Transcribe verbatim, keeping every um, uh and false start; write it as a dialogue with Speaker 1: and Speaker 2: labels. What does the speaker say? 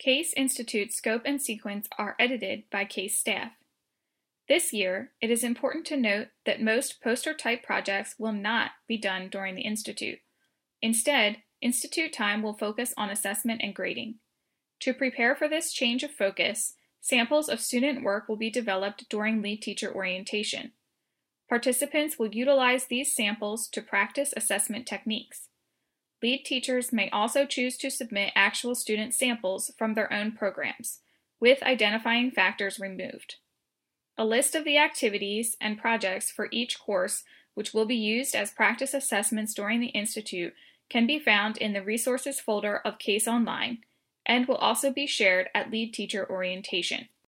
Speaker 1: CASE Institute's scope and sequence are edited by CASE staff. This year, it is important to note that most poster-type projects will not be done during the Institute. Instead, Institute time will focus on assessment and grading. To prepare for this change of focus, samples of student work will be developed during lead teacher orientation. Participants will utilize these samples to practice assessment techniques. Lead teachers may also choose to submit actual student samples from their own programs, with identifying factors removed. A list of the activities and projects for each course, which will be used as practice assessments during the Institute, can be found in the Resources folder of CASE Online, and will also be shared at lead teacher orientation.